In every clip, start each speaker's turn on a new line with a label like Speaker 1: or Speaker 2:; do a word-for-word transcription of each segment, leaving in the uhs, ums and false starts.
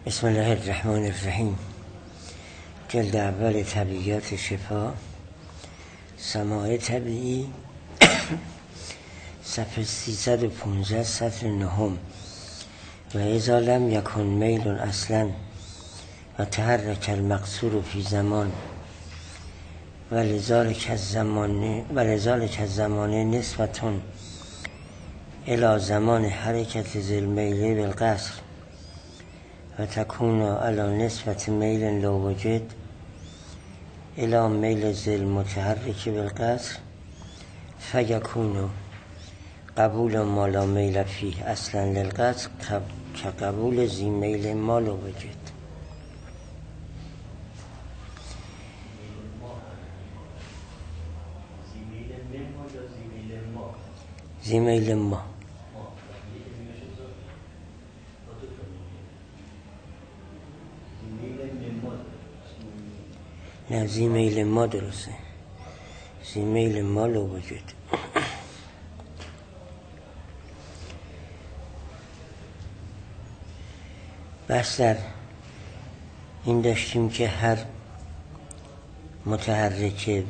Speaker 1: بسم الله الرحمن الرحیم. جلد اول طبیعیات شفا، سماع طبیعی، صفحه سیصد و پانزده، سطر نهم. و اذا لم یکن میل اصلا و تحرک المقصور فی زمان و لذالک الزمان و لذالک الزمان نسبتون الى زمان حرکت ذی المیل بالقصر و تکون علی نسبت میل لا وجد الى میل ذی المتحرک بالقصر فیکون قبول ما لا میل فیه اصلا للقصر که قبول ذی میل ما لا وجد. ذی میل ما نه، ذی میل ما درسته. ذی میل ما لا وجد. بس در این داشتیم که هر متحرک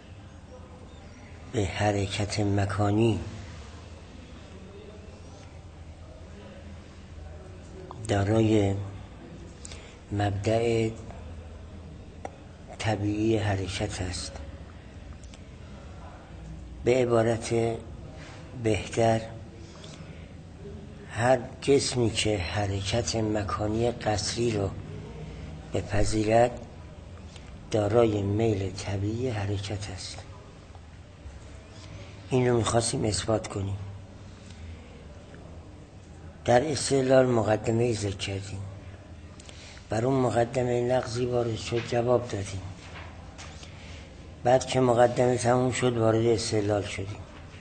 Speaker 1: به حرکت مکانی دارای مبدأ طبیعی حرکت است. به عبارت بهتر، هر جسمی که حرکت مکانی قصری رو بپذیرد دارای میل طبیعی حرکت است. این رو میخواستیم اثبات کنیم. در استدلال مقدمه ذکر کردیم، بر اون مقدمه نقضی وارد شد، جواب دادیم. بعد که مقدمه تموم شد وارد استدلال شدیم.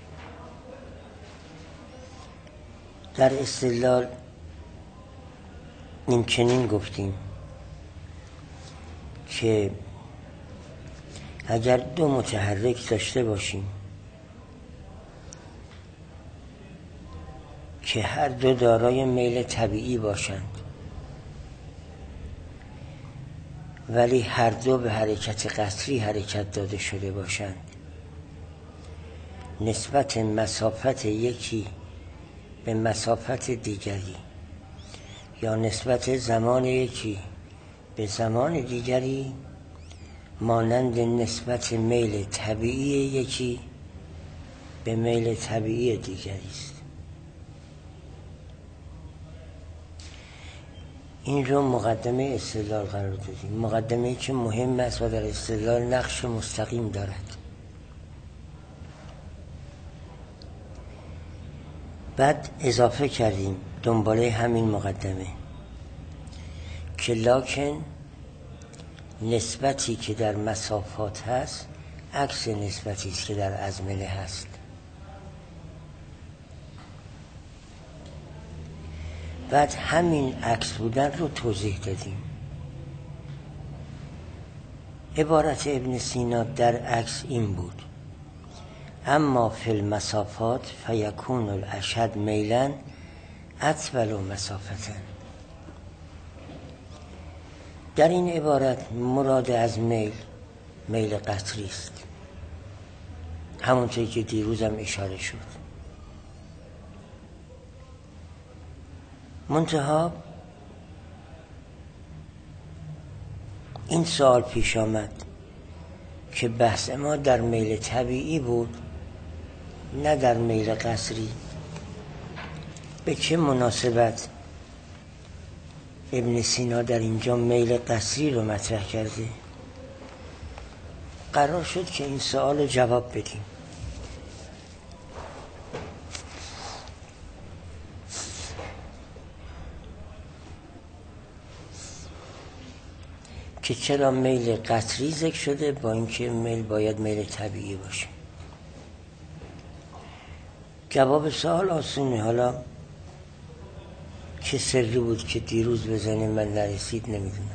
Speaker 1: در استدلال این چنین گفتیم که اگر دو متحرک داشته باشیم که هر دو دارای میل طبیعی باشند ولی هر دو به حرکت قصری حرکت داده شده باشند، نسبت مسافت یکی به مسافت دیگری یا نسبت زمان یکی به زمان دیگری مانند نسبت میل طبیعی یکی به میل طبیعی دیگری است. این رو مقدمه استدلال قرار دادیم. مقدمه‌ای که مهم است و در استدلال نقش مستقیم دارد. بعد اضافه کردیم دنباله همین مقدمه که لکن نسبتی که در مسافات هست عکس نسبتی است که در ازمنه هست. بعد همین عکس بودن رو توضیح دادیم. عبارت ابن سینا در عکس این بود: اما فی المسافات فیکون الاشد میلن اطول مسافتا. در این عبارت مراد از میل میل قطری است، همونطوری که دیروزم اشاره شد. منتها این سوال پیش آمد که بحث ما در میل طبیعی بود نه در میل قصری. به چه مناسبت ابن سینا در اینجا میل قصری رو مطرح کرده؟ قرار شد که این سوال رو جواب بدیم. که چرا میل قطری ذکر شده با اینکه میل باید میل طبیعی باشه؟ جواب سوال آسونه. حالا چه سری بود که دیروز بزنه من نرسید نمیدونم.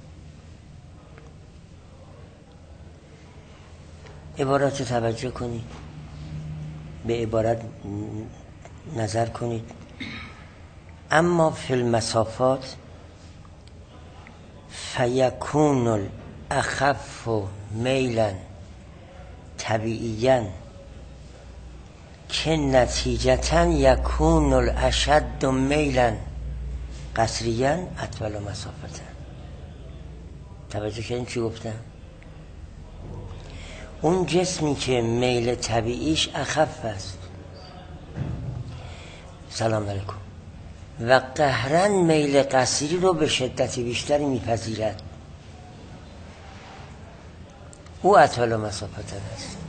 Speaker 1: عبارت توجه کنید، به عبارت نظر کنید. اما فی المسافات فیکون الاخف میلا طبیعیا که نتیجتا یکون الاشد میلا قصریا اطول مسافتا. توجه کردین چی گفتم؟ اون جسمی که میل طبیعیش اخف است، سلام علیکم، و قهرن میل قصری رو به شدت بیشتری میپذیرد، او اطول مسافت است.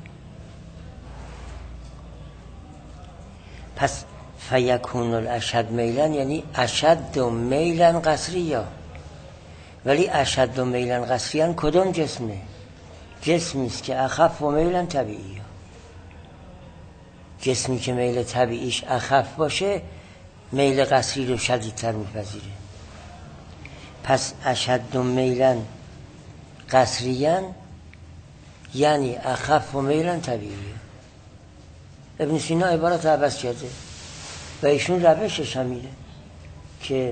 Speaker 1: پس فیکون الاشد میلن یعنی اشد میلن قصریا. ولی اشد میلن قصریا کدوم جسمه؟ جسمی است که اخف و میلن طبیعی. جسمی که میل طبیعیش اخف باشه میل قصری رو شدیدتر میپذیره. پس اشد میلن قصریا یعنی اخف و میلن طبیعی. ابن سینا عبارت عوض کرده و ایشون روشش هم میره که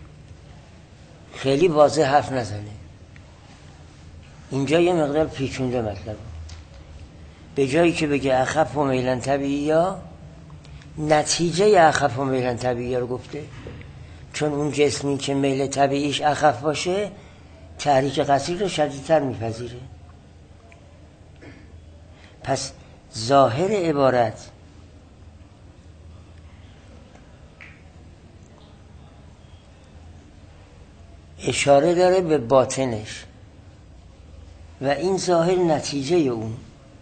Speaker 1: خیلی واضح حرف نزنه. اینجا یه مقدار پیچونده مطلب، به جایی که بگه اخف و میلن طبیعی یا نتیجه اخف و میلن طبیعی رو گفته، چون اون جسمی که میل طبیعیش اخف باشه تحریک قصری رو شدیدتر میپذیره. پس ظاهر عبارت اشاره داره به باطنش و این ظاهر نتیجه اون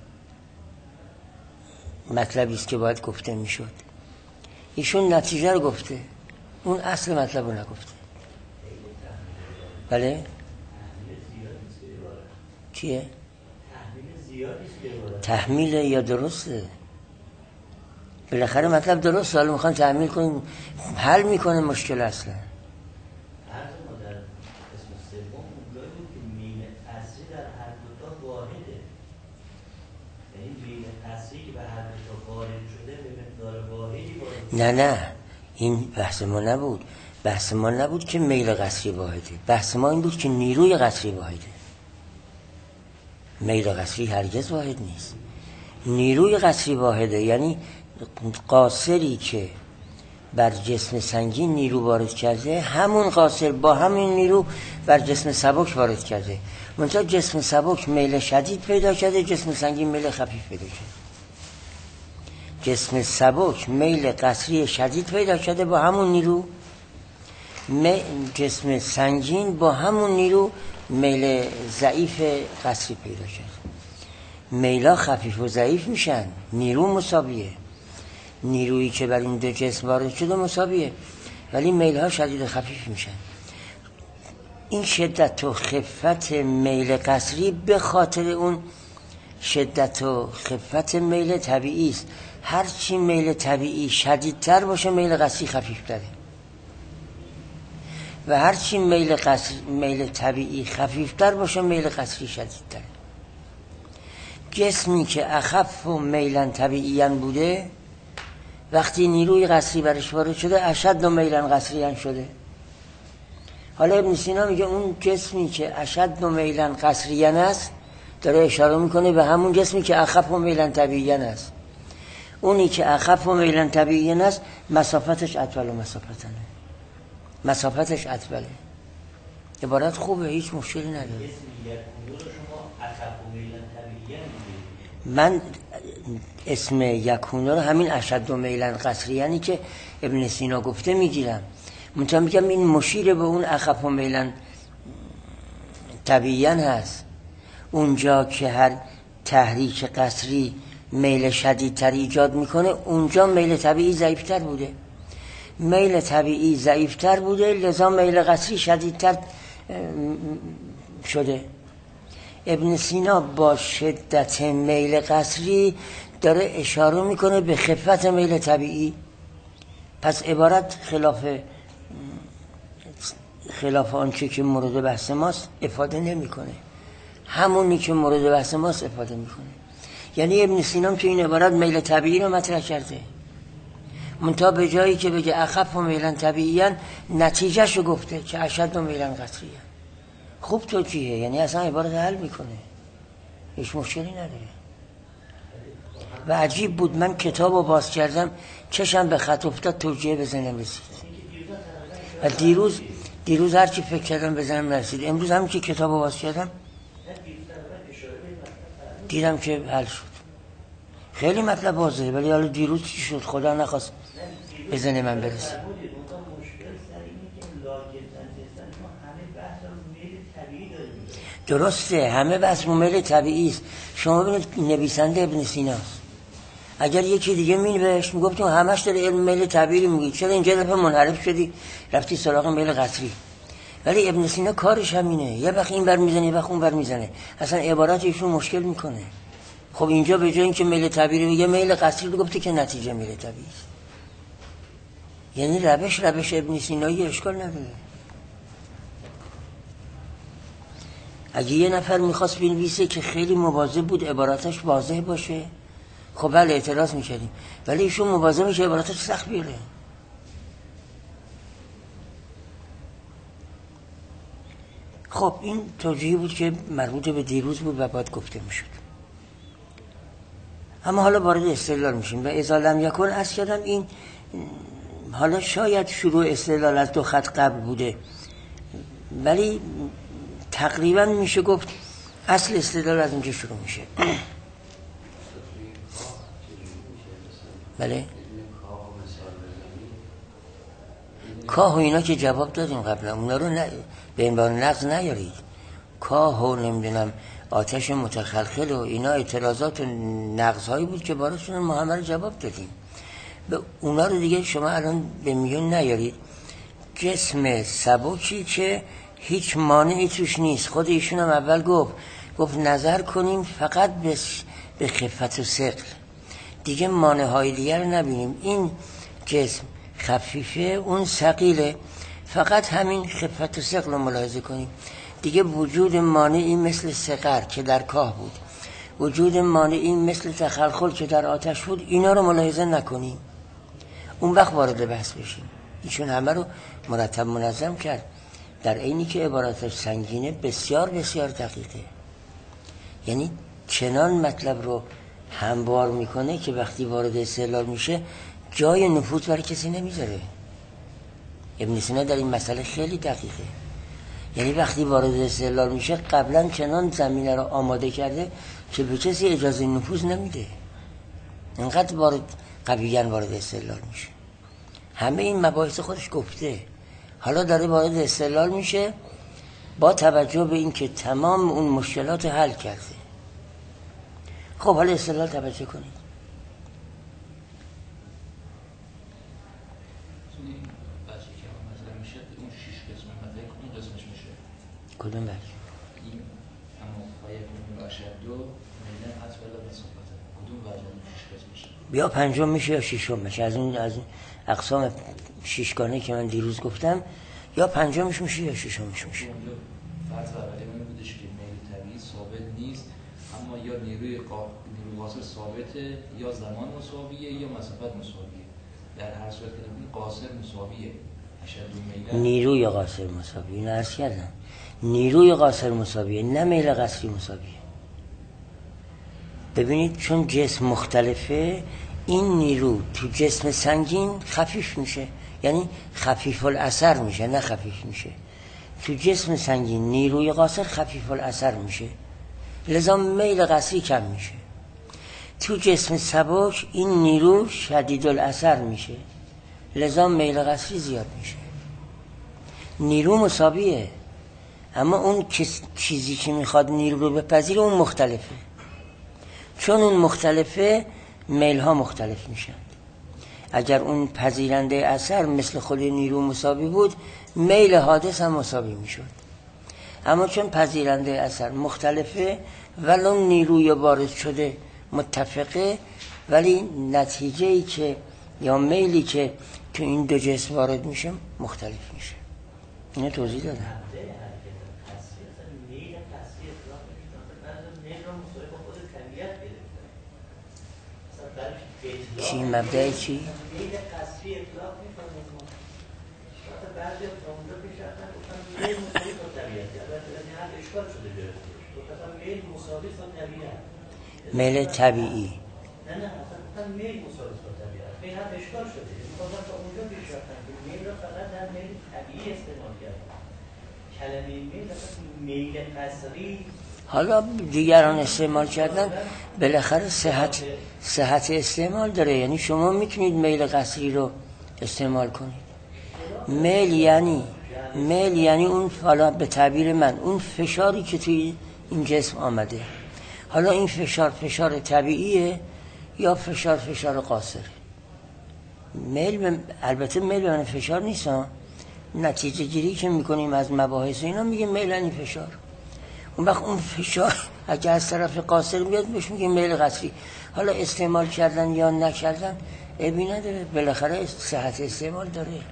Speaker 1: مطلبی است که باید گفته میشد. ایشون نتیجه رو گفته، اون اصل مطلب رو نگفته. بله؟ چیه؟ تحمیل یا درسته؟ بالاخره مطلب درسته، حالا میخوان تحمیل کنیم، حل میکنه مشکل اصلا. نه نه این بحث ما نبود. بحث ما نبود که میل قصری واحده. بحث ما این بود که نیروی قصری واحده. میل قصری هرگز واحد نیست. نیروی قصری واحده، یعنی قاصری که بر جسم سنگین نیرو وارد کرده همون قاصر با همین نیرو بر جسم سبک وارد کرده. منتها جسم سبک میل شدید پیدا کرده، جسم سنگین میل خفیف پیدا کرده. جسم سبک میل قصری شدید پیدا کرده با همون نیرو، جسم سنگین با همون نیرو میل ضعیف قصری پیدا کرده. میلا خفیف و ضعیف میشن، نیرو مساویه. نیرویی که بر این دو جسم وارد شده مساویه، ولی میلها شدید و خفیف میشن. این شدت و خفت میل قصری به خاطر اون شدت و خفت میل طبیعی است. هرچی میل طبیعی شدیدتر باشه میل قصری خفیفتره و هرچی میل قصری میل طبیعی خفیفتر باشه میل قصری شدیدتره. جسمی که اخف و میلن طبیعیاً بوده وقتی نیروی قصری برش وارد شده اشد و میلن قصریاً شده. حالا ابن سینا میگه اون جسمی که اشد و میلن قصریاً است داره اشاره میکنه به همون جسمی که اخف و میلن طبیعیاً است. اونی که اخف و میلن طبیعیاً است مسافتش اطول و مسافتنه، مسافتش اطوله. عبارت خوبه، هیچ مشکلی نداره. من اسم یکونه رو همین اشد و میلن قصریانی که ابن سینا گفته میگیرم، منتها میگم این مشیر به اون اخف و میلن طبیعیان هست. اونجا که هر تحریک قصری میل شدیدتر ایجاد میکنه اونجا میل طبیعی ضعیفتر بوده. میل طبیعی ضعیفتر بوده لذا میل قصری شدیدتر شده. ابن سینا با شدت میل قصری داره اشاره میکنه به خفت میل طبیعی. پس عبارت خلاف خلاف آنچه که مورد بحث ماست افاده نمیکنه، همونی که مورد بحث ماست افاده میکنه. یعنی ابن سینا تو این عبارت میل طبیعی رو مطرح کرده، منتها به جایی که بگه اخف و میلن طبیعیان نتیجهشو گفته که اشد و میلن قصریان. خوب توجیهه، یعنی اصلا عبارت حل میکنه، هیچ مشکلی نداره. و عجیب بود، من کتاب رو باز کردم چشم به خط افتاد توجیه بزنم رسید. و دیروز دیروز هر چی فکر کردم بزنم نرسید. امروز هم که کتاب رو باز کردم دیدم که حل شد. خیلی مطلب واضحه، ولی حالا دیروز چی شد خدا نخواست بزنه من برسه. درسته، همه بحث رو میل طبیعی است. شما ببینید نویسنده ابن سیناست، اگر یکی دیگه مینوشت میگفت تو همش داره علم میل طبیعی میگی، چرا اینجا دفعه منحرف شدی رفتی سراغ میل قطری؟ ولی ابن سینا کارش همینه، یه وقت این بر میزنه یه وقت اون بر میزنه، اصلا عبارت ایشون مشکل میکنه. خب اینجا به جای اینکه میل طبیعی میگه میل قطری رو گفته که نتیجه میل طبیعی است. یعنی روش روش ابن سینایی اشکال نداره. اگه یه نفر میخواست بنویسه که خیلی مواظب بود عباراتش واضح باشه، خب بله اعتراض میکردیم، ولی ایشون مواظب میشه عباراتش سخت بیاره. خب این توجیهی بود که مربوط به دیروز بود و باید گفته میشد. اما حالا وارد استدلال میشیم. و اذا لم یکن از کردم این حالا شاید شروع استدلال از دو خط قبل بوده، ولی تقریبا میشه گفت اصل استدلال از اینجا شروع میشه. بله کاه و اینا که جواب دادیم قبلا، اونا رو نه به عنوان نقض نیارید. کاه و نمیدونم آتش متخلخل و اینا اعتراضات و نقض هایی بود که بارشون ما همه رو جواب دادیم. به اونا رو دیگه شما الان به میون نیارید. جسم سبکی که هیچ مانعی توش نیست، خود ایشون هم اول گفت گفت نظر کنیم فقط به به خفت و ثقل، دیگه مانع های دیگر رو نبینیم. این جسم خفیفه اون ثقیله، فقط همین خفت و ثقل رو ملاحظه کنیم. دیگه وجود مانعی مثل سقر که در کاه بود، وجود مانعی مثل تخلخل که در آتش بود، اینا رو ملاحظه نکنیم، اون وقت وارد بحث بشیم. ایشون همه رو مرتب منظم کرد، در عینی که عباراتش سنگینه بسیار بسیار دقیقه. یعنی چنان مطلب رو هموار میکنه که وقتی وارد استدلال میشه جای نفوذ برای کسی نمیذاره. ابن سینا در این مسئله خیلی دقیقه. یعنی وقتی وارد استدلال میشه قبلا چنان زمینه رو آماده کرده که به کسی اجازه نفوذ نمیده، اینقدر وارد قویاً وارد استدلال میشه. همه این مباحث خودش گفته، حالا داره وارد استدلال میشه با توجه به این که تمام اون مشکلات رو حل کرده. خب حالا استدلال توجه کنید. کدوم بچه؟
Speaker 2: این اما خواهی کنون اشد دو میلن اطفال و صحبت کدوم وجه شیش قسم میشه؟
Speaker 1: بیا پنجم میشه یا ششم میشه. از این از این اقسام شیشگانه که من دیروز گفتم یا پنجمش میشه یا ششمش میشه.
Speaker 2: فرض اولی من بودش که میل طبیعی ثابت نیست، اما یا نیروی قا... نیروی قاصر ثابته، یا زمان مساویه یا مسافت مساویه. در هر صورت که ببینید قاصر مساویه. اشد میلن
Speaker 1: نیروی قاصر مساویه، اینو عرض کردم. نیروی قاصر مساویه، نه میل قصری مساویه. ببینید چون جسم مختلفه، این نیرو تو جسم سنگین خفیف میشه، یعنی خفیف الاثر میشه نه خفیف میشه. تو جسم سنگین نیروی قاصر خفیف الاثر میشه، لذا میل قصری کم میشه. تو جسم سبک این نیرو شدید الاثر میشه، لذا میل قصری زیاد میشه. نیرو مساویه، اما اون چیزی که میخواد نیرو رو بپذیره اون مختلفه. چون اون مختلفه میل ها مختلف میشن. اگر اون پذیرنده اثر مثل خود نیرو مساوی بود، میل حادث هم مساوی میشد. اما چون پذیرنده اثر مختلفه ولو نیروی وارد شده متفقه، ولی نتیجه ای که یا میلی که تو این دو جسم وارد میشه مختلف میشه. اینو توضیح دادم. چی مبدأ چی؟
Speaker 3: میل قصری اطلاق میکنه ما. بعضی از اونجا پیش رفتن گفتن میل مساوی با طبیعت. البته اشکال شده گرفته تو مثلا میل مساوی با طبیعت
Speaker 1: میل طبیعی
Speaker 3: نه نه اصلا میل مساوی با طبیعت این هم اشکال شده میخوام تا اونجا پیش رفتن که میل رو فقط در میل طبیعی استعمال کردن کلمه میل اصلا میل قصری
Speaker 1: حالا دیگران استعمال کردن بالاخره صحت صحت استعمال داره. یعنی شما میتونید میل قصری رو استعمال کنید. میل یعنی میل یعنی اون، حالا به تعبیر من، اون فشاری که توی این جسم آمده، حالا این فشار فشار طبیعیه یا فشار فشار قاصره. میل به... البته میل به من فشار نیست ها. نتیجه گیری که میکنیم از مباحث اینا میگیم میل یعنی فشار. اون وقت اون فشار اگه از طرف قاصر میاد بهش میگیم میل قصری. حالا استعمال کردن یا نکردن عیبی نداره، بالاخره صحت استعمال داره.
Speaker 3: یه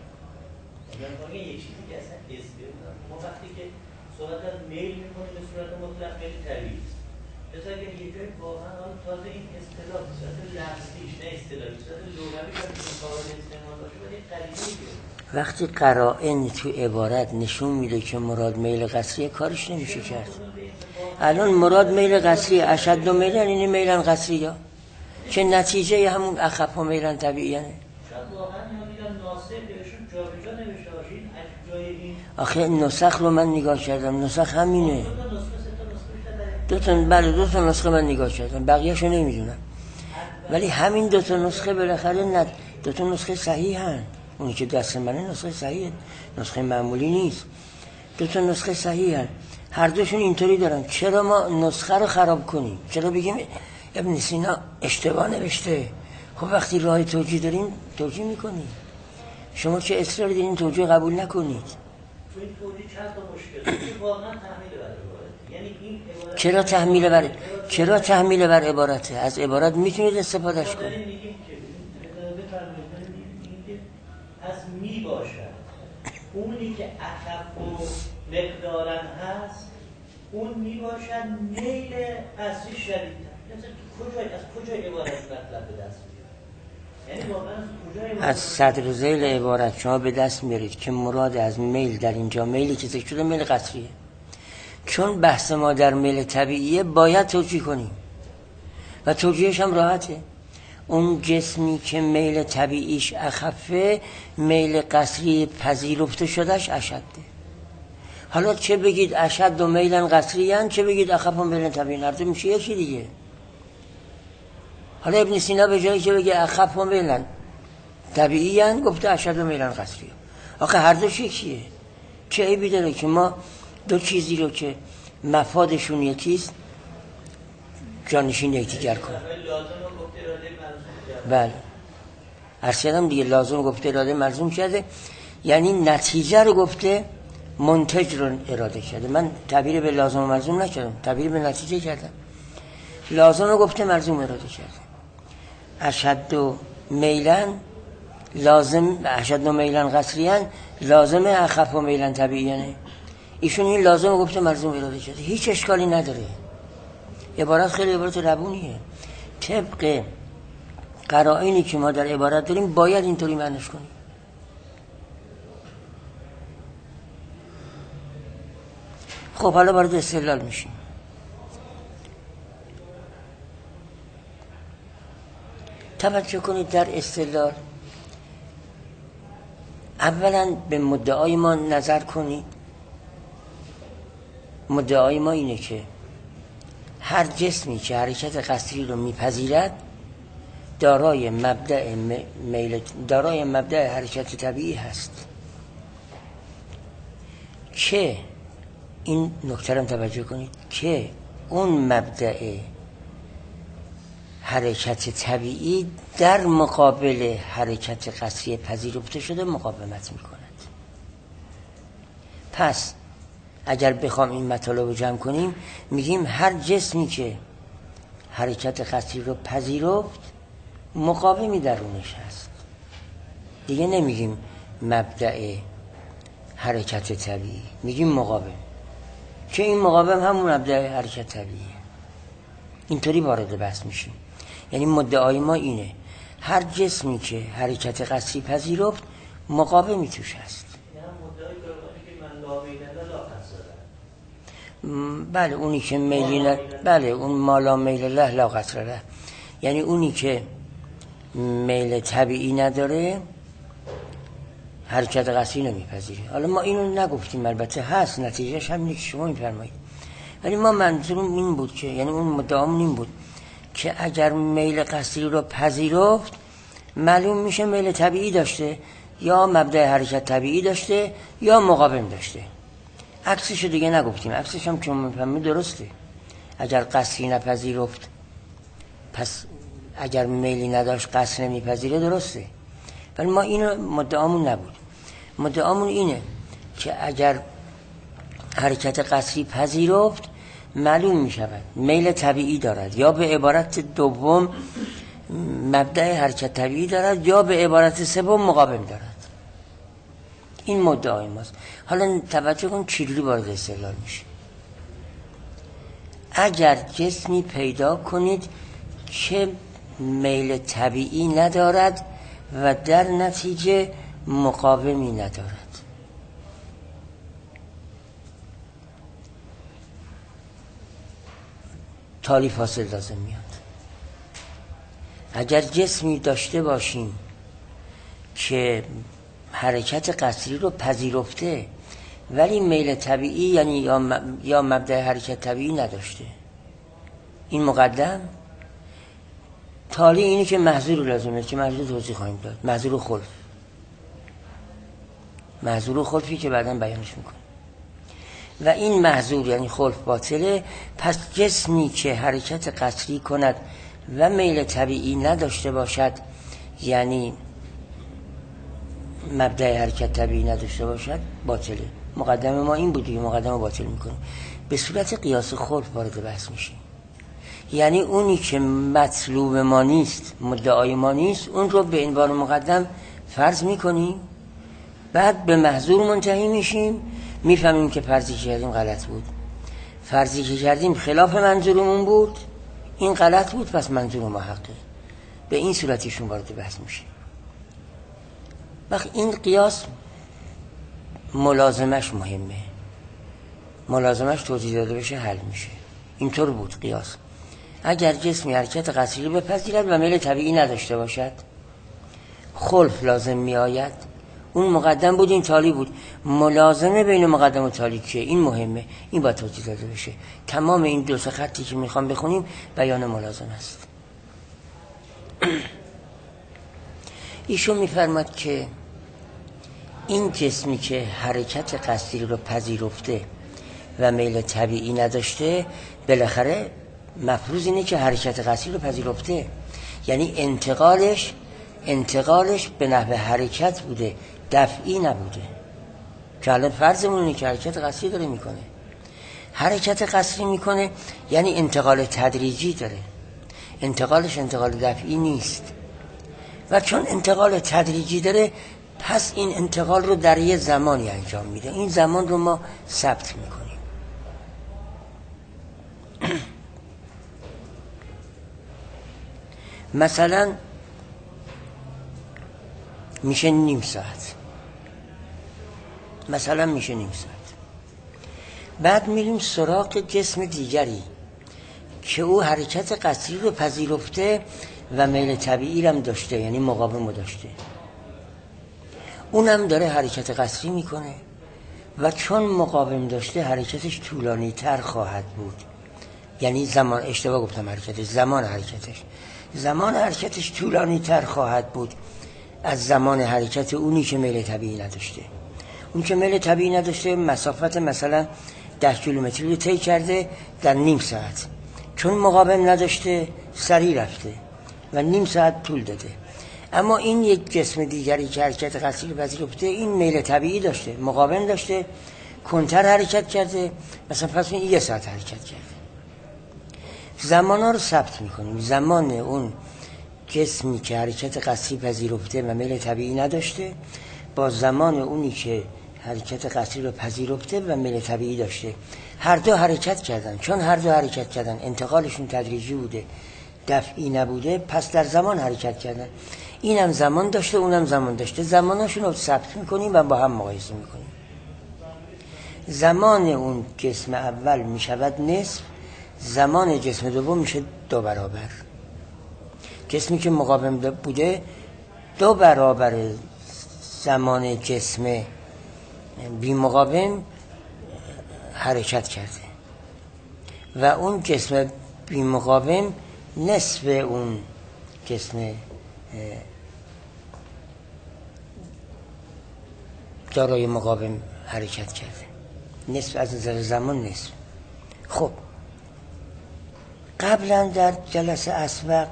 Speaker 3: چیزی که اصلا استعمال ما وقتی که صحبت از میل میکنیم به صورت مطلق میل طبیعی است. مثلا اگه یه جای واقعا تازه این اصطلاح به صورت لفظیش نه اصطلاحی به صورت لغوی باید قابل استعمال باشه باید یه قرینه‌ای بیاره.
Speaker 1: وقتی قرائن تو عبارت نشون میده که مراد میل قصری، کارش نمیشه کرد. الان مراد میل قصری اشد و میلن، این میلن قصری ها که نتیجه همون اخف و میلن طبیعی هنه.
Speaker 3: شاید واقعا میگم ناصر بهشون جا به جا نوشته باشین از جای این
Speaker 1: آخه نسخ رو من نگاه کردم، نسخ همینه. دو تا بله دو تا نسخه من نگاه کردم، بقیه‌شو نمیدونم. ولی همین دو تا نسخه بالاخره نه دو تا نسخه صحیح هن. اونی که دست منه نسخه صحیحه، نسخه معمولی نیست. دو تا نسخه صحیح هن. هر دوشون اینطوری دارن. چرا ما نسخه رو خراب کنیم؟ چرا بگیم ابن سینا اشتباه نوشته؟ خب وقتی راه توجیه داریم توجیه میکنیم. شما چه اصرار دارین توجیه قبول نکنید؟
Speaker 3: تو این توجیه چند تا مشکل که واقعا تحمیل بر عبارت، یعنی این عبارت
Speaker 1: چرا تحمیل بر چرا تحمیل بر عبارته؟ از عبارت میتونید استفادهش کنید.
Speaker 3: میگیم که بفرمایید میگیم که پس میباشد اونی که اخف و مقدارن هست اون میباشد میل اصلی شدیدتر. مثلا کجا از کجا عبارت مطلب به دست میاد؟ یعنی واقعا از کجا
Speaker 1: از صدر ذیل عبارت شما به دست میارید که مراد از میل در اینجا میلی که ذکر شده میل قصریه. چون بحث ما در میل طبیعیه باید توجیه کنیم و توجیهش هم راحته. اون جسمی که میل طبیعیش اخفه، میل قصری پذیرفته شدهش اشده. حالا چه بگید اشد و میلن قصری هن، چه بگید اخف و میلن طبیعی، هر دو میشه یکی دیگه. حالا ابن سینا به جایی که بگه اخف و میلن طبیعی هن گفته اشد و میلن قصری. آخه هر دوش یکیه. چه عیبی داره که ما دو چیزی رو که مفادشون یکیست جانشین یکدیگر کنیم؟ بله ارشدم دیگه لازم گفته اراده ملزوم کرده، یعنی نتیجه رو گفته منتج رو اراده کرده. من تعبیر به لازم و ملزوم نکردم، تعبیر به نتیجه کردم. لازم رو گفته ملزوم اراده کرده. اشد و میلن لازم، اشد و میلن قصریان لازم اخف و میلن طبیعیانه. ایشون این لازم رو گفته ملزوم اراده کرده، هیچ اشکالی نداره. عبارت خیلی عبارت روونیه. طبق قرائنی که ما در عبارت داریم باید اینطوری معنیش کنیم. خب حالا وارد استدلال میشیم. توجه کنید در استدلال اولا به مدعای ما نظر کنید. مدعای ما اینه که هر جسمی که حرکت قصری رو میپذیرد دارای مبدأ میل دارای مبدأ حرکت طبیعی هست. که این نکته رو توجه کنید که اون مبدأ حرکت طبیعی در مقابل حرکت قصری پذیرفته شده مقاومت میکند. پس اگر بخوام این مطالب رو جمع کنیم میگیم هر جسمی که حرکت قصری رو پذیرفت مقاومی درونش هست. دیگه نمیگیم مبدأ حرکت طبیعی، میگیم مقاوم، که این مقاوم همون مبدأ حرکت طبیعیه. اینطوری وارد بحث میشیم. یعنی مدعای ما اینه هر جسمی که حرکت قصری پذیرفت مقاومی توش هست. بله اونی که میلی ن... بله اون مالا میل له لا قطر له، یعنی اونی که میل طبیعی نداره حرکت قصری نمیپذیره. حالا ما اینو نگفتیم، البته هست، نتیجهش همینه که شما میفرمایید، ولی ما منظورم این بود که یعنی اون مدعامون این بود که اگر میل قصری رو پذیرفت معلوم میشه میل طبیعی داشته، یا مبدأ حرکت طبیعی داشته یا مقاوم داشته. عکسش دیگه نگفتیم، عکسش هم که میفهمید درسته. اگر قصری نپذیرفت پس اگر میلی نداشت قصر نمیپذیره، درسته. ولی ما اینو مدعامون نبود. مدعامون اینه که اگر حرکت قصری پذیرفت معلوم می شود میل طبیعی دارد، یا به عبارت دوم مبدأ حرکت طبیعی دارد، یا به عبارت سوم مقاوم دارد. این مدعای ماست. حالا توجه کن چجوری وارد استدلال میشه. اگر جسمی پیدا کنید که میل طبیعی ندارد و در نتیجه مقاومی ندارد، تالی فاصل لازم میاد. اگر جسمی داشته باشیم که حرکت قصری رو پذیرفته ولی میل طبیعی یعنی یا یا مبدأ حرکت طبیعی نداشته، این مقدم. تالی اینه که محظور لازمه که محظور توضیح خواهیم داد، محظور خلف، محظور خلفی که بعداً بیانش میکنه. و این محظور یعنی خلف باطله. پس جسمی که حرکت قصری کند و میل طبیعی نداشته باشد، یعنی مبدأ حرکت طبیعی نداشته باشد، باطله. مقدمه ما این بودی، مقدمه باطل میکنیم. به صورت قیاس خلف وارد بحث میشیم. یعنی اونی که مطلوب ما نیست، مدعای ما نیست، اون رو به عنوان مقدم فرض میکنیم، بعد به محظور منتهی میشیم، میفهمیم که فرضی که کردیم غلط بود، فرضی که کردیم خلاف منظورمون بود، این غلط بود، پس منظور ما حقه. به این صورتیشون وارد بحث میشه. وقت این قیاس ملازمش مهمه، ملازمش توضیح داده بشه حل میشه. اینطور بود قیاس. اگر جسمی حرکت قصری بپذیرد و میل طبیعی نداشته باشد، خلف لازم می آید. اون مقدم بود، این تالی بود. ملازمه بین مقدم و تالی که این مهمه، این باید توضیح داده بشه. تمام این دو سه خطی که میخوام بخونیم بیان ملازم است. ایشون میفرماد که این جسمی که حرکت قصری رو پذیرفته و میل طبیعی نداشته، بالاخره مفروض اینه که حرکت قصری رو پذیرفته، یعنی انتقالش انتقالش به نحو حرکت بوده، دفعی نبوده. که الان فرضمون اینه که حرکت قصری داره میکنه. حرکت قصری میکنه یعنی انتقال تدریجی داره، انتقالش انتقال دفعی نیست. و چون انتقال تدریجی داره، پس این انتقال رو در یه زمانی انجام میده. این زمان رو ما ثبت میکنیم. مثلا میشه نیم ساعت، مثلا میشه نیم ساعت. بعد میریم سراغ جسم دیگری که او حرکت قصری رو پذیرفته و میل طبیعی هم داشته، یعنی مقاوم داشته. اونم داره حرکت قصری میکنه و چون مقاوم داشته حرکتش طولانی تر خواهد بود. یعنی زمان، اشتباه گفتم حرکتش، زمان حرکتش زمان حرکتش طولانی تر خواهد بود از زمان حرکت اونی که میل طبیعی نداشته. اون که میل طبیعی نداشته مسافت مثلا ده کیلومتری رو طی کرده در نیم ساعت، چون مقاوم نداشته سریع رفته و نیم ساعت طول داده. اما این یک جسم دیگری که حرکت قصری پذیرفته، این میل طبیعی داشته، مقاوم داشته، کنتر حرکت کرده، مثلا پس این یه ساعت حرکت کرده. زمان ها رو ثبت میکنیم. زمان اون جسمی که حرکت قصری پذیرفته و میل طبیعی نداشته با زمان اونی که حرکت قصری رو پذیرفته و میل طبیعی داشته، هر دو حرکت کردن. چون هر دو حرکت کردن انتقالشون تدریجی بوده، دفعی نبوده، پس در زمان حرکت کردن. اینم زمان داشته، اونم زمان داشته. زماناشون رو ثبت میکنیم و با هم مقایسه میکنیم. زمان اون جسم اول می شود نصف، زمان جسم دوم میشه دو برابر. جسمی که مقاوم بوده دو برابر زمان جسم بی مقاوم حرکت کرده و اون جسم بی مقاوم نصف اون جسم دارای مقاوم حرکت کرده، نصف از نظر زمان نصف. خب قبلا در جلسه اسبق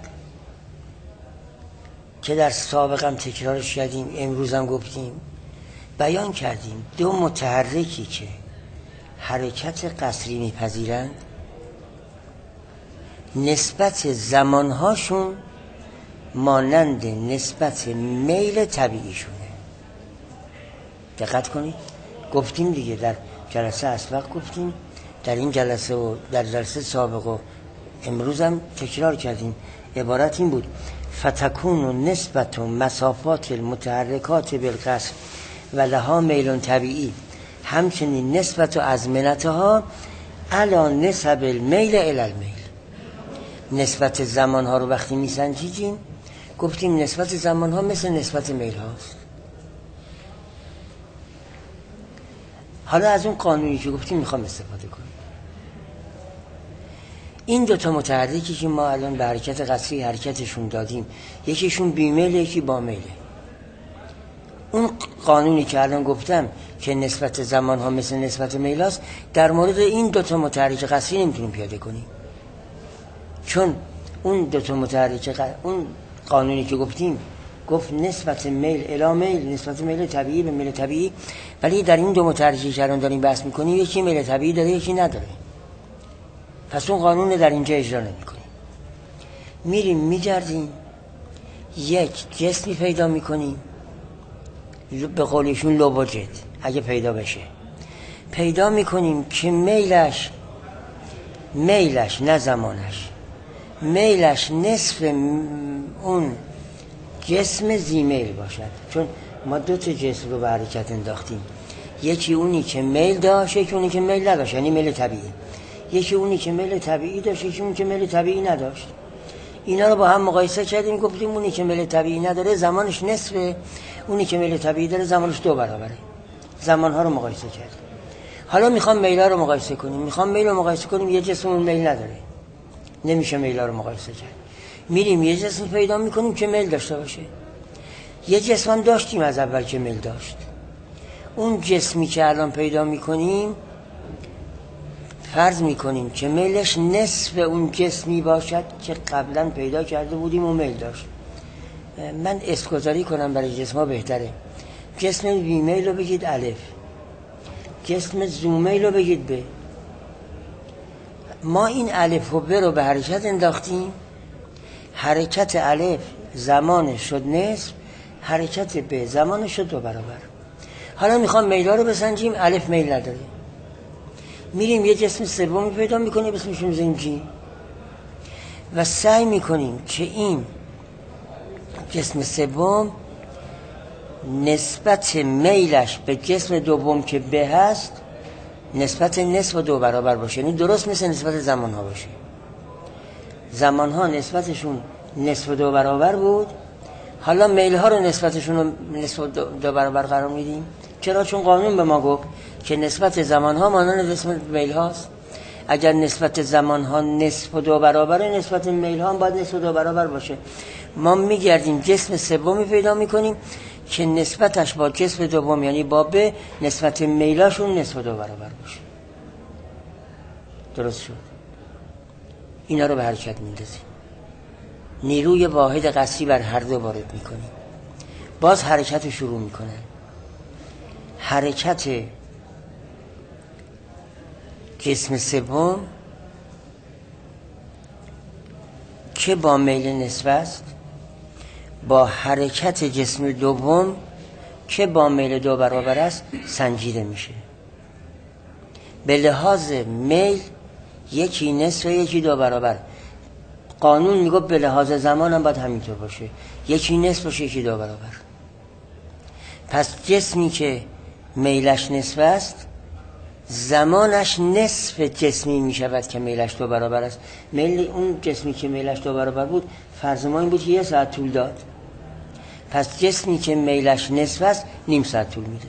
Speaker 1: که در سابقم تکرارش کردیم، امروز هم گفتیم، بیان کردیم دو متحرکی که حرکت قصری میپذیرند نسبت زمانهاشون مانند نسبت میل طبیعیشونه. دقت کنید، گفتیم دیگه در جلسه اسبق گفتیم، در این جلسه و در جلسه سابق و امروز هم تکرار کردیم. عبارت این بود: فتکون نسبت مسافات المتحرکات بالقصر و لها میل طبیعی، همچنین نسبت ازمنتها علا نسب المیل الی المیل. نسبت زمانها رو وقتی میسنجیدیم گفتیم نسبت زمانها مثل نسبت میل هاست. حالا از اون قانونی که گفتیم میخوام استفاده کنیم. این دوتا متحرکی که ما الان به حرکت قصری حرکتشون دادیم، یکیشون بیمیل یکی با میله. اون قانونی که الان گفتم که نسبت زمان ها مثل نسبت میل هست، در مورد این دوتا متحرک قصری نمیتونیم پیاده کنیم، چون اون دوتا متحرک ق... اون قانونی که گفتیم گفت نسبت میل الی میل، نسبت میل طبیعی به میل طبیعی، ولی در این دو متحرکی که الان داریم بحث میکنیم یکی میل طبیعی داره یکی نداره. پس اون قانون در اینجا اجرا نمی کنیم. میریم میگردیم یک جسمی پیدا میکنیم، به قولشون لوبوجت اگه پیدا بشه، پیدا میکنیم که میلش میلش نه زمانش، میلش نصف اون جسم زیمیل باشد. چون ما دو تا جسم رو به حرکت انداختیم، یکی اونی که میل داشت یکی اونی که میل نداشت، یعنی میل طبیعی. یکی اونی که میل طبیعی داشت یکی اونی که میل طبیعی نداشت. اینا رو با هم مقایسه کردیم، گفتیم اونی که میل طبیعی نداره زمانش نصفه، اونی که میل طبیعی داره زمانش دو برابره. زمانها رو مقایسه کردیم. حالا میخوام میلا رو مقایسه کنیم. میخوام میل رو مقایسه کنیم، یه جسم اون میل نداره، نمیشه میلا رو مقایسه کرد. میریم یه جسم پیدا میکنیم که میل داشته باشه. یه جسم هم داشتیم از اول که میل داشت. اون جسمی که الان پیدا میکنیم فرض میکنیم که میلش نصف اون جسمی باشد که قبلا پیدا کرده بودیم و میل داشت. من اسمگذاری کنم برای جسم‌ها بهتره. جسم بی میل رو بگید الف، جسم زو میل رو بگید ب. ما این الف و ب رو به حرکت انداختیم، حرکت الف زمانش شد نصف، حرکت ب زمانش شد دو برابر. حالا میخوام میلا رو بسنجیم، الف میل نداره. میریم یه جسم سومی پیدا میکنیم اسمش رو میذاریم جی و سعی میکنیم که این جسم سوم نسبت میلش به جسم دوم که به هست نسبت نصف و دو برابر باشه، یعنی درست مثل نسبت زمان ها باشه. زمان ها نسبتشون نصف و دو برابر بود، حالا میل ها رو نسبتشون رو نصف و دو, دو برابر قرار میدیم. چرا؟ چون قانون به ما گفت که نسبت زمان ها مانند نسبت میل هاست. اگر نسبت زمان ها نصف و دو برابره، نسبت میل ها هم باید نصف و دو برابر باشه. ما میگردیم جسم سومی پیدا میکنیم که نسبتش با جسم دوم یعنی با به نسبت میلاشون نصف و دو برابر باشه. درست شد؟ اینا رو به حرکت میندازیم، نیروی واحد قصری بر هر دو وارد میکنیم، باز حرکت رو شروع میکنن. حرکت جسم سوم که با میل نصف است با حرکت جسم دوم که با میل دو برابر است سنجیده میشه. به لحاظ میل یکی نصف یکی دو برابر. قانون میگه به لحاظ زمان هم باید همینطور باشه، یکی نصف باشه یکی دو برابر. پس جسمی که میلش نصف است زمانش نصف جسمی می شود که میلش دو برابر است. میل اون جسمی که میلش دو برابر بود فرض ما این بود که یه ساعت طول داد، پس جسمی که میلش نصف است نیم ساعت طول میده.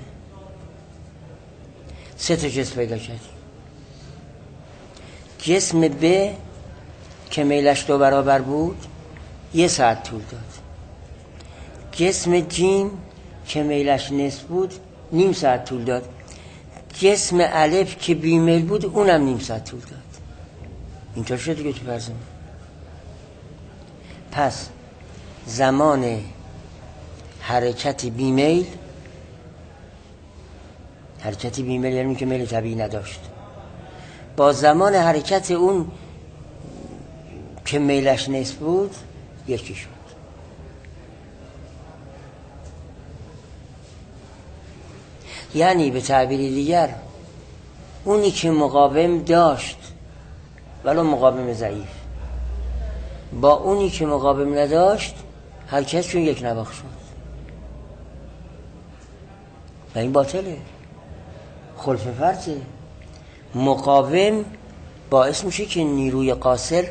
Speaker 1: سه تا جسم پیدا کردیم. جسم ب که میلش دو برابر بود یه ساعت طول داد. جسم جیم که میلش نصف بود نیم ساعت طول داد. جسم الف که بیمیل بود اونم نیم ساعت طول داد. اینطور شد دیگه تو فرض ما. پس زمان حرکت بیمیل، حرکت بیمیل یعنی که میل طبیعی نداشت، با زمان حرکت اون که میلش نصف بود یکی شد. یعنی به تعبیر دیگر اونی که مقاوم داشت ولو مقاوم ضعیف با اونی که مقاوم نداشت حرکتشون یک نواخت شد و این باطله، خلف فرضه. مقاوم باعث میشه که نیروی قاصر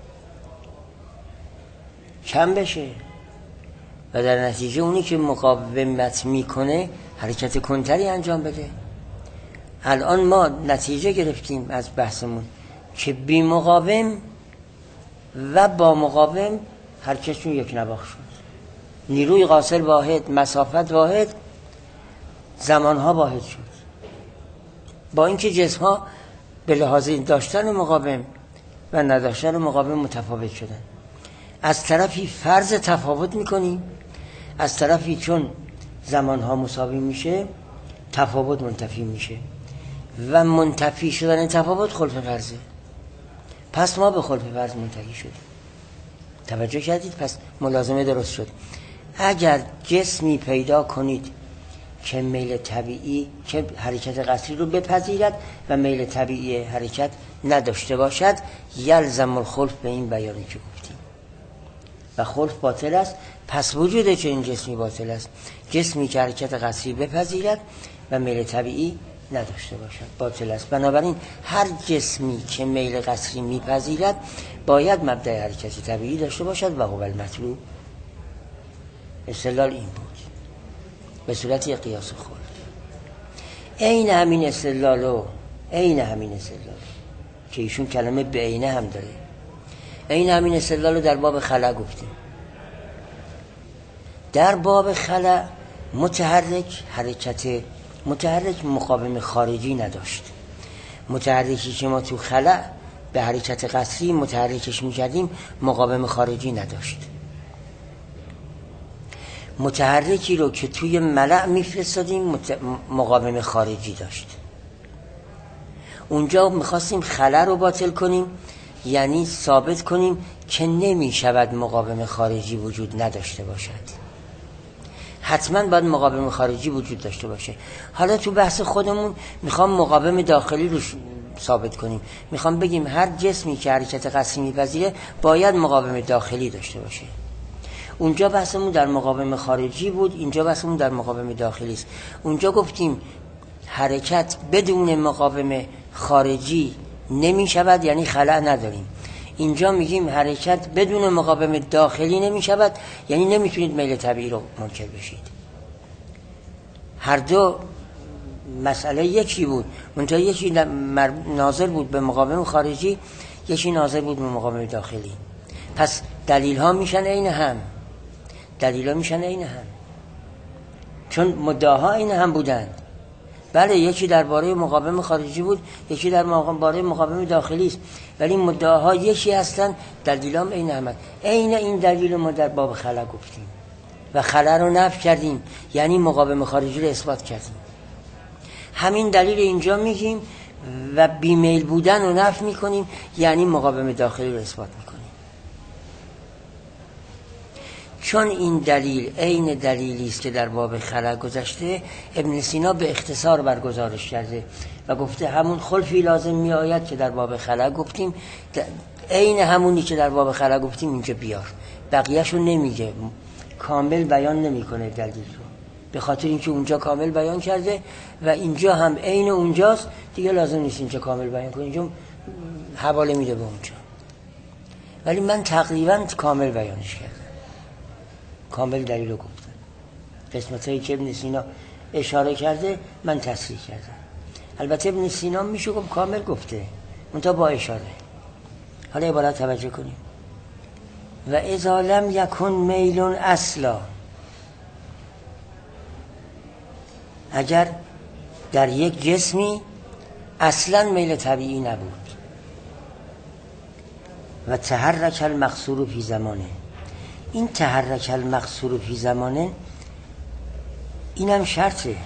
Speaker 1: کم بشه و در نتیجه اونی که مقاومت میکنه حرکت کنتری انجام بده. الان ما نتیجه گرفتیم از بحثمون که بی مقاوم و با مقاوم حرکتشون یک نواخت شد. نیروی قاصر واحد، مسافت واحد، زمانها واحد شد. با اینکه جسم‌ها به لحاظ داشتن مقاوم و نداشتن مقاوم متفاوت شدن. از طرفی فرض تفاوت میکنیم، از طرفی چون زمانها مساوی میشه تفاوت منتفی میشه و منتفی شدن تفاوت خلف فرضه. پس ما به خلف فرض منتهی شدیم. توجه کردید؟ پس ملازمه درست شد. اگر جسمی پیدا کنید که میل طبیعی که حرکت قصری رو بپذیرد و میل طبیعی حرکت نداشته باشد یلزم الخلف به این بیانی که گفتیم و خلف باطل است. پس وجود چه این جسمی باطل است؟ جسمی که حرکت قصری بپذیرد و میل طبیعی نداشته باشد باطل است. بنابراین هر جسمی که میل قصری میپذیرد باید مبدأ حرکتی طبیعی داشته باشد و هو المطلوب. استدلال این بود به صورت یک قیاس خود. عین همین استدلالو عین همین استدلال که ایشون کلمه به عینه هم داره، عین همین استدلالو در باب خلع گفتیم. در باب خلع متحرک حرکت متحرک مقاوم خارجی نداشت. متحرکی که ما تو خلع به حرکت قصری متحرکش میکردیم مقاوم خارجی نداشت. متحرکی رو که توی ملع میفرستادیم مت... مقاوم خارجی داشت. اونجا میخواستیم خلع رو باطل کنیم، یعنی ثابت کنیم که نمیشود مقاوم خارجی وجود نداشته باشد. حتما باید مقاوم خارجی وجود داشته باشه. حالا تو بحث خودمون میخوام مقاوم داخلی رو ثابت کنیم. میخوام بگیم هر جسمی که حرکت قصری میپذیره باید مقاوم داخلی داشته باشه. اونجا بحثمون در مقاوم خارجی بود، اینجا بحثمون در مقاوم داخلی است. اونجا گفتیم حرکت بدون مقاوم خارجی نمی شود، یعنی خلأ نداریم. اینجا میگیم حرکت بدون مقاوم داخلی نمی شود، یعنی نمیتونید میل طبیعی رو منکر بشید. هر دو مسئله یکی بود، منتها یکی ناظر بود به مقاوم خارجی، یکی ناظر بود به مقاوم داخلی. پس دلیل ها میشن عین هم، دلیل ها میشن عین هم، چون مدعاها عین هم بودند. بله یکی درباره مقاوم خارجی بود، یکی درباره مقاوم داخلی است، ولی مدعاها یکی هستن، دلیل هم عین هم. عین این دلیل ما در باب خلأ گفتیم و خلأ رو نفی کردیم، یعنی مقاوم خارجی رو اثبات کردیم. همین دلیل اینجا میگیم و بیمیل بودن رو نفی میکنیم، یعنی مقاوم داخلی رو اثبات میکنیم. چون این دلیل عین دلیلی است که در باب خلأ گذشته، ابن سینا به اختصار برگزارش کرده و گفته همون خلفی لازم می آید که در باب خلأ گفتیم، عین همونی که در باب خلأ گفتیم اینجا بیار. بقیه‌شو نمیگه، کامل بیان نمیکنه دلیل رو، به خاطر اینکه اونجا کامل بیان کرده و اینجا هم عین اونجاست، دیگه لازم نیست اینجا کامل بیان کنه، اینجا حواله میده به اونجا. ولی من تقریبا کامل بیانش کردم، کامل دلیل رو گفتم. قسمت هایی که ابن سینا اشاره کرده من تصریح کردم. البته ابن سینا میشه گفت کامل گفته، منتها با اشاره. حالا عبارت توجه کنیم. و اذا لم یکن میل اصلا، اگر در یک جسمی اصلا میل طبیعی نبود، و تحرک المقصور فی زمانه، این تحرک المقصور فی زمانه اینم شرطه،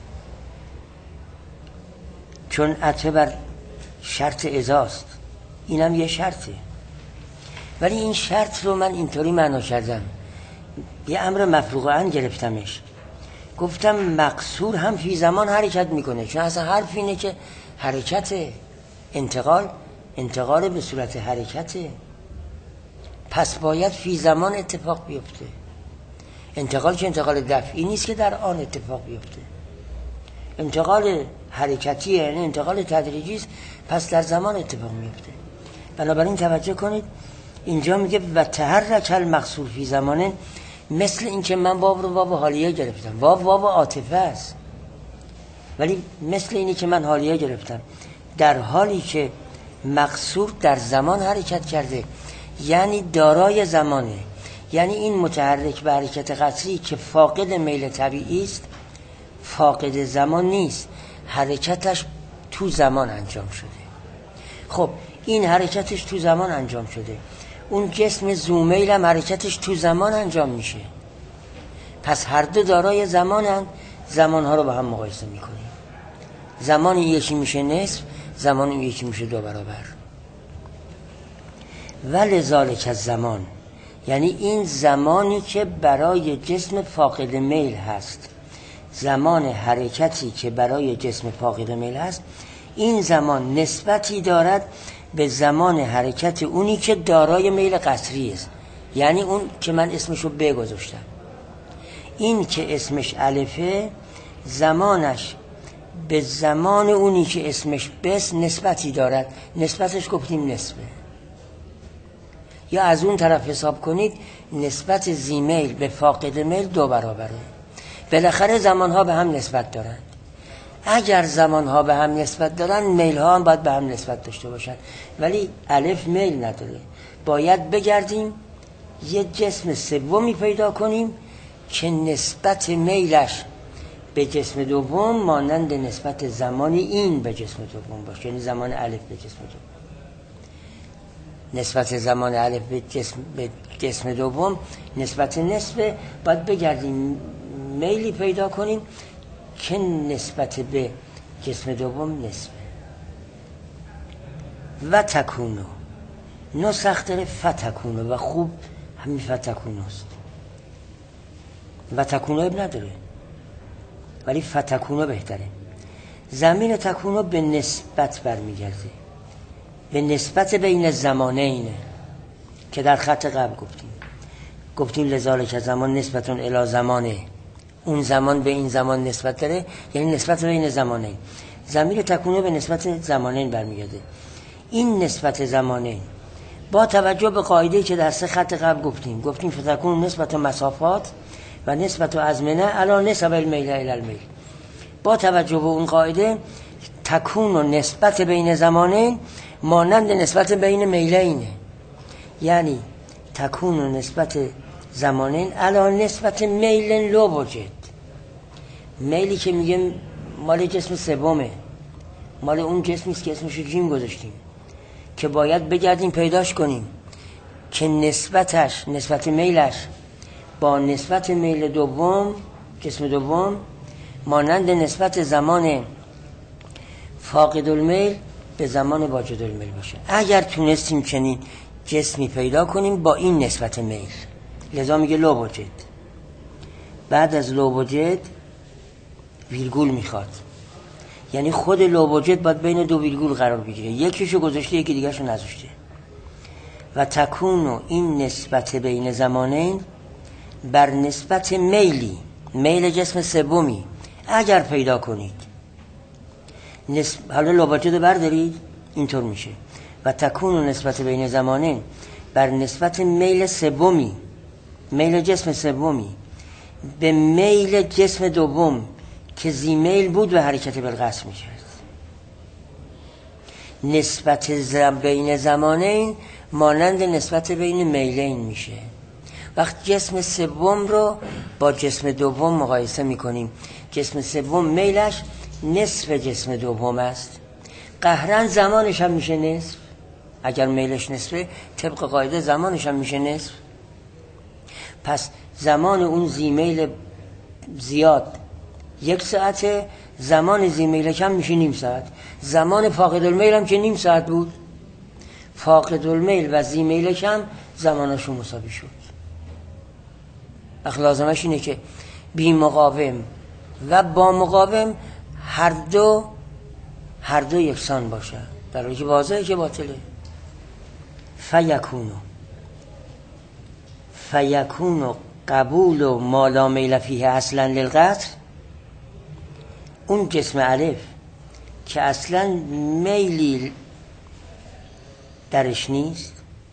Speaker 1: چون عطف بر شرط ازاست، اینم یه شرطه. ولی این شرط رو من اینطوری معنا کردم، یه امر مفروغ عن گرفتمش، گفتم مقصور هم فی زمان حرکت میکنه، چون اصلا حرف اینه که حرکت انتقال انتقال به صورت حرکته، پس باید فی زمان اتفاق بیفته. انتقال که انتقال دفعی نیست که در آن اتفاق بیفته، انتقال حرکتی یعنی انتقال تدریجی است، پس در زمان اتفاق میفته. بنابراین توجه کنید اینجا میگه و تحرک المقصور فی زمانه، مثل اینکه من واو رو واو حالیه گرفتم، واو واو عاطفه است، ولی مثل اینی که من حالیه گرفتم در حالی که مقصور در زمان حرکت کرده، یعنی دارای زمانه، یعنی این متحرک به حرکت قطعی که فاقد میل طبیعی است، فاقد زمان نیست، حرکتش تو زمان انجام شده. خب این حرکتش تو زمان انجام شده، اون جسم زومیل هم حرکتش تو زمان انجام میشه، پس هر دو دارای زمانن، زمانها رو با هم مقایسه میکنیم، زمان یکی میشه نصف، زمان یکی میشه دو برابر. ولذالک الزمان، یعنی این زمانی که برای جسم فاقد میل هست، زمان حرکتی که برای جسم فاقد میل هست، این زمان نسبتی دارد به زمان حرکت اونی که دارای میل قصری است، یعنی اون که من اسمشو ب گذاشتم. این که اسمش الفه زمانش به زمان اونی که اسمش بس نسبتی دارد، نسبتش گفتیم نسبه، یا از اون طرف حساب کنید نسبت زی میل به فاقد میل دو برابره. بالاخره زمانها به هم نسبت دارند. اگر زمانها به هم نسبت دارن، میل ها هم باید به هم نسبت داشته باشن، ولی الف میل نداره. باید بگردیم یه جسم سومی پیدا کنیم که نسبت میلش به جسم دوم مانند نسبت زمان این به جسم دوم باشه، یعنی زمان الف به جسم دوم. نسبت زمان الف به جسم, به جسم دوم نسبت نسبه، باید بگردیم میلی پیدا کنیم که نسبت به جسم دوم نسبه. و تکونو نسخ داره فتکونو و خوب همین فتکونوست، و تکونو اب نداره ولی فتکونو بهتره. زمین تکونو به نسبت برمیگرده، به نسبت بین زمانین که در خط قبل گفتیم گفتیم لذالک زمان نسبتون الی زمانه، اون زمان به این زمان نسبت داره، یعنی نسبت بین زمانین. ضمیر تکونه به نسبت زمانین برمیگرده. این نسبت زمانین با توجه به قاعده‌ای که در سه خط قبل گفتیم گفتیم فتکون نسبت مسافات و نسبت ازمنه علی نسب المیل الی المیل، با توجه به اون قاعده تکون و نسبت بین زمانین مانند نسبت بین میلینه، یعنی تکون و نسبت زمانین علی نسبت میل لو وجد. میلی که میگه مال جسم سومه، مال اون جسمی است که اسمش جیم گذاشتیم که باید بگردیم پیداش کنیم که نسبتش نسبت میلش با نسبت میل دوم جسم دوم مانند نسبت زمان فاقد المیل به زمان واجد المیل باشه. اگر تونستیم چنین جسمی پیدا کنیم با این نسبت میل، لذا میگه لو وجد. بعد از لو وجد ویرگول میخواد، یعنی خود لو وجد باید بین دو ویرگول قرار بگیره، یکیشو گذاشته یکی دیگرشو نذاشته. و تکونو این نسبت بین زمانین بر نسبت میلی میل جسم سومی اگر پیدا کنید، نسب... حالا لاباجه رو بردارید اینطور میشه و تکون نسبت بین زمانین بر نسبت میل سومی، میل جسم سومی به میل جسم دوم که زی میل بود و حرکت بالقصر میشه. نسبت بین زمانین مانند نسبت بین میلین میشه. وقت جسم سوم رو با جسم دوم مقایسه میکنیم، جسم سوم میلش نصف جسم دوم است، قهرن زمانش هم میشه نصف. اگر میلش نصفه طبق قاعده زمانش هم میشه نصف. پس زمان اون زی میل زیاد یک ساعته، زمان زی میل کم میشه نیم ساعت. زمان فاقد المیل هم که نیم ساعت بود، فاقد المیل و زی میل کم زمانشون مساوی شد. اخ لازمش اینه که بی مقاوم و با مقاوم هر دو هر دو یکسان باشه، در حالی که واضحه که باطله. فیکونو فیکونو قبول و ما لا میل فیه اصلا للقطر، اون جسم الف که اصلا میلی درش نیست،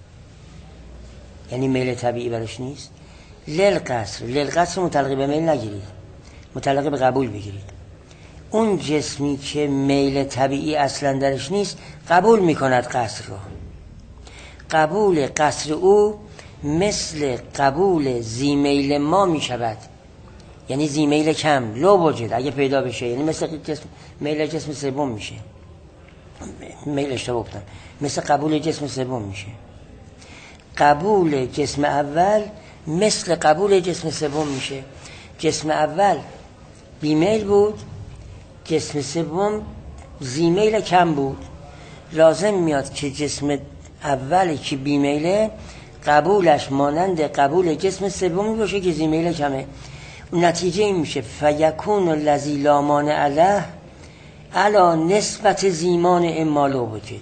Speaker 1: یعنی میل طبیعی برش نیست، للقصر، للقصر متعلق به میل نگیرید، متعلق به قبول بگیرید. اون جسمی که میل طبیعی اصلا درش نیست قبول میکند قصر رو. قبول قصر او مثل قبول زی میل ما میشود، یعنی زی میل کم لو وجد اگه پیدا بشه، یعنی مثل جسم میل جسم سوم میشه، میل اشتباه گفتم، مثل قبول جسم سوم میشه. قبول جسم اول مثل قبول جسم سوم میشه. جسم اول بی میل بود، جسم سوم زی میل کم بود. لازم میاد که جسم اولی که بی میله قبولش مانند قبول جسم سومی باشه که زی میل کمه. نتیجه این میشه فیکون الذی لا مانع علیه علی نسبت زیمان امالو وجد.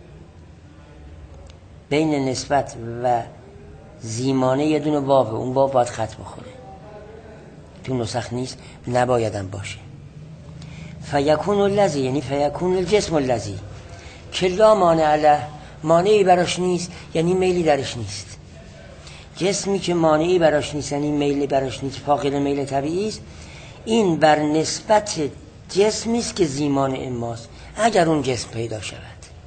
Speaker 1: بین نسبت و زیمانه یه دونه واوه، اون واو باید خط بخوره، تو نسخ نیست، نبایدم باشه. فیکون الذی یعنی فیکون الجسم الذی که لا مانع علیه، مانعی براش نیست یعنی میلی درش نیست. جسمی که مانعی براش نیست یعنی میلی براش نیست، فاقد میل طبیعی است، این بر نسبت جسمی است که زیمان اماست اگر اون جسم پیدا شود.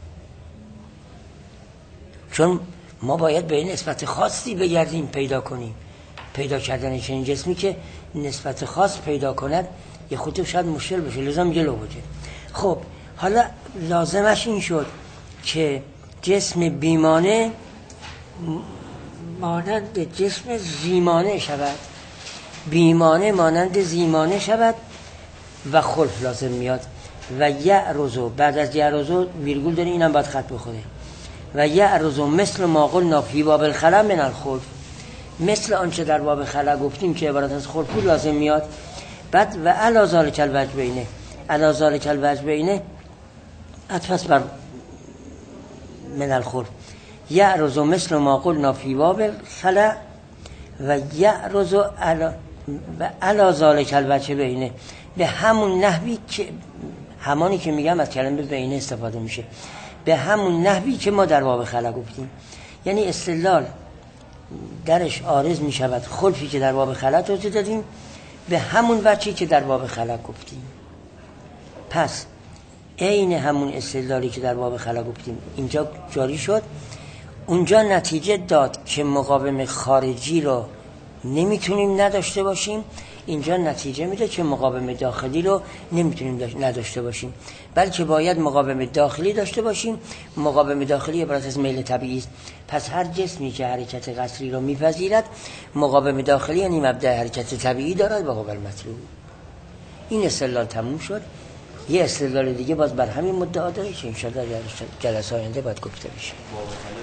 Speaker 1: چون ما باید به نسبت خاصی بگردیم پیدا کنیم. پیدا کردن چنین جسمی که نسبت خاص پیدا کند یه خودت شاید مشکل بشه، لازم جلو بشه. خب حالا لازمش این شد که جسم بیمانه مانند جسم زیمانه شود، بیمانه مانند زیمانه شود و خلف لازم میاد. و یعرضو، بعد از یعرضو ویرگول داره، اینم باید خط بخوره. و یعرضو مثل ما قلنا فی باب الخلا من الخلف، مثل آنچه در باب خلا گفتیم که عبارت از خلف لازم میاد. بعد و علی ذالک الوجه بینه، علی ذالک الوجه بینه اتفس بر من الخلف. یعرض مثل ما قلنا فی باب الخلا و یعرض علی ذالک الوجه بینه، به همون نحوی که همانی که میگم از کلمه بینه استفاده میشه، به همون نحوی که ما در باب خلا گفتیم. یعنی استدلال درش عارض میشود خلفی که در باب خلا توضیح دادیم به همون وجهی که در باب خلا گفتیم. پس عین همون استدلالی که در باب خلا گفتیم اینجا جاری شد. اونجا نتیجه داد که مقاوم خارجی رو نمیتونیم نداشته باشیم، اینجا نتیجه میده که مقاوم داخلی رو نمیتونیم نداشته باشیم، بلکه باید مقاوم داخلی داشته باشیم. مقاوم داخلی عبارت از میل طبیعی است. پس هر جسمی که حرکت قصری رو میپذیرد مقاوم داخلی یعنی مبدأ حرکت طبیعی دارد و هو المطلوب. این استدلال تموم شد. یه استدلال دیگه باز بر همین مدعا داره که انشاءالله در جلسه آینده باید گفته بشه.